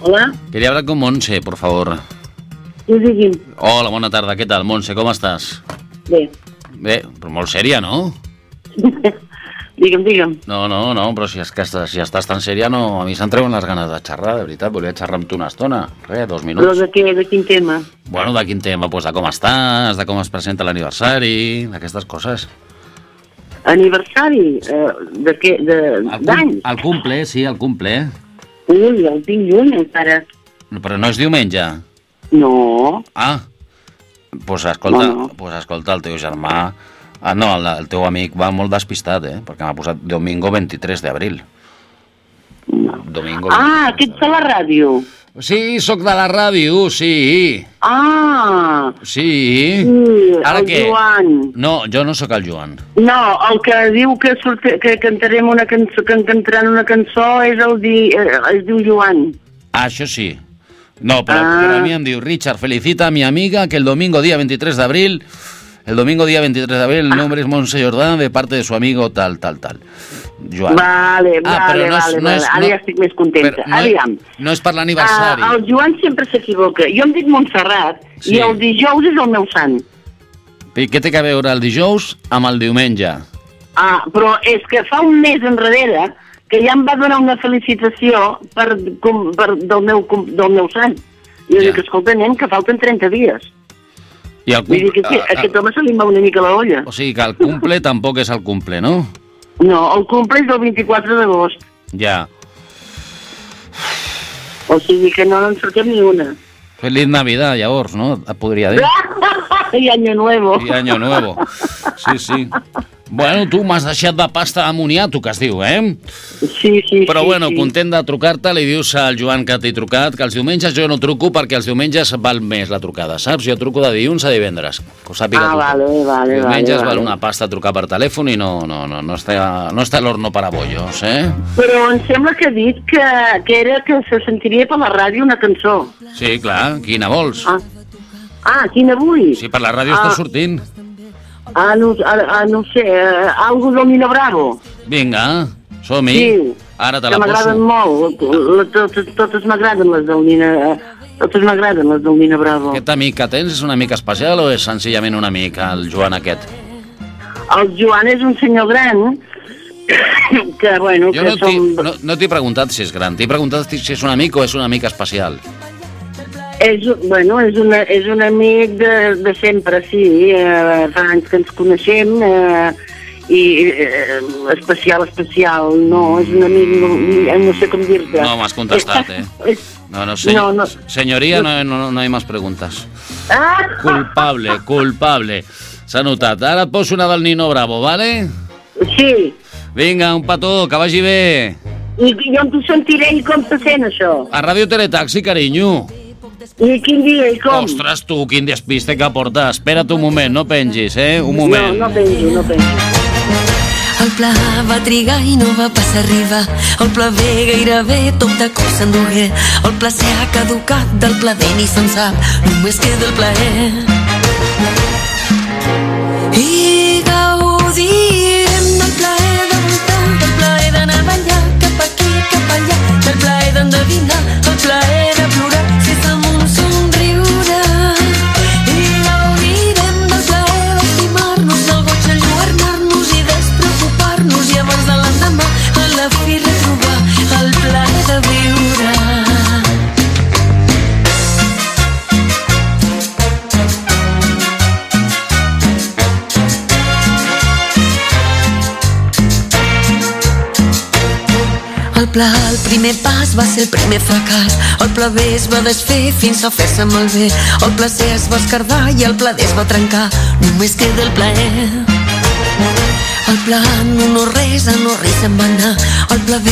Hola. Quería hablar con Montse, por favor. Sí, digui'm. Hola, bona tarda. Què tal, Montse? Com estàs? Bé. Bé, però molt sèria, no? Digue'm. No, però si estàs tan sèria, no, a mi se'n treuen les ganes de xerrar, de veritat. Volia xerrar amb tu una estona. 2 minuts. Però de què? De quin tema? Bueno, de quin tema? Pues de com estàs, de com es presenta l'aniversari, d'aquestes coses. Aniversari? De què? D'any? El cumple, sí, el cumple. Ui, el tinc lluny encara. Però no és diumenge. No. Ah, pues escolta, No. el teu germà... Ah, no, el teu amic va molt despistat, perquè m'ha posat domingo 23 d'abril. Domingo 23 que ets a la ràdio. Sí, sóc de la ràdio, sí. Ah! Sí. Ara el què? Joan. No, jo no sóc el Joan. No, el que diu que cantarem una cançó, que cantaran una cançó és es diu Joan. Ah, això sí. No, pero a mí me diu, Richard, felicita a mi amiga que el domingo día 23 de abril, el nombre es Montse Jordán de parte de su amigo tal. Joan. Vale. Ara ja estic més contenta. Aviam. No és per l'aniversari. El Joan sempre s'equivoca. Jo em dic Montserrat i el dijous és el meu sant. I què té a veure el dijous amb el diumenge? Però és que fa un mes enrere que ja em va donar una felicitació del meu sant. I jo dic, escolta, nen, que falten 30 dies. Vull dir que aquest home se li va una mica la olla. O sigui que el cumple tampoc és el cumple, no? No, el cumple és del 24 d'agost. Ja. O sigui que no en sortim ni una. Feliz Navidad, llavors, no? Et podria dir. I Año Nuevo. I Año Nuevo. Sí. Bueno, tu m'has deixat de pasta amoniato, que es diu, Sí. Però bueno, content de trucar-te, li dius al Joan que t'he trucat, que els diumenges jo no truco perquè els diumenges val més la trucada, saps? Jo truco de dilluns a divendres, que ho sàpiga tothom. Vale. Diumenges val una pasta trucar per telèfon i no està l'horno para bollos, Però em sembla que ha dit que era que se sentiria per la ràdio una cançó. Sí, clar, quina vols? Quina vull? Sí, per la ràdio està sortint. No sé, algo del Nino Bravo. Vinga, som-hi. Sí, ara te la que m'agraden molt. Totes m'agraden les del Nino Bravo. Aquest amic que tens és un amic especial o és senzillament un amic, el Joan aquest? El Joan és un senyor gran que, bueno... Jo no t'he preguntat si és gran, t'he preguntat si és un amic o és un amic especial. És un amic de sempre, sí. Fa anys que ens coneixem i especial, no, és un amic, no sé com dir-te. No m'has contestat, Senyoria, no hay más preguntas. Culpable. S'ha notat. Ara et poso una del Nino Bravo, vale? Sí. Vinga, un petó, que vagi bé. I jo em t'ho sentiré i com se sent, això? A Ràdio Teletaxi, carinyo. I quin dia i com? Ostres, tu, quin despiste que portes. Espera't un moment, no pengis, un moment. No penjo. El pla va trigar i no va passar a arribar. El pla ve gairebé tot de cop s'endugué. El plaer ha caducat, del plaer ni se'n sap. Només queda el plaer. I gaudim del plaer de voltar, del plaer d'anar a ballar cap aquí, cap allà, del plaer d'endevinar, el plaer de plorar si som un somriure. I gaudirem del plaer d'estimar-nos, del goig d'enlluernar-nos i despreocupar-nos i abans de l'endemà a la fi retrobar el plaer de viure. El primer pas va ser el primer fracàs. El plaer es va desfer fins a fer-se malbé. El plaer es va escardar i el plaer es va trencar. Només queda el plaer. El plan no res se'n va anar. El plaer